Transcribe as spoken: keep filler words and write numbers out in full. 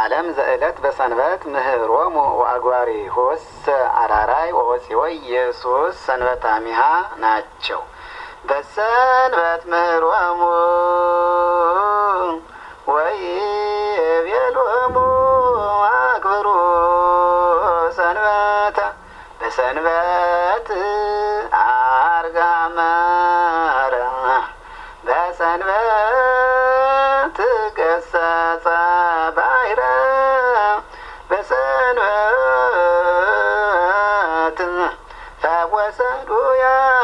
ዓለም ዘእለት በሰንበት ምህሮሙ ወአግባሪ ሆስ አራራይ ወወፂወ ኢየሱስ ሰንበታሚሃ ናቸው። በሰንበት ምህሮሙ ወይቤሎሙ አክብሩ ሰንበተ በሰንበት አርጋ መረ በሰንበት ገሰጸ ባሕረ በሰንበት ፈወሰ ዱያ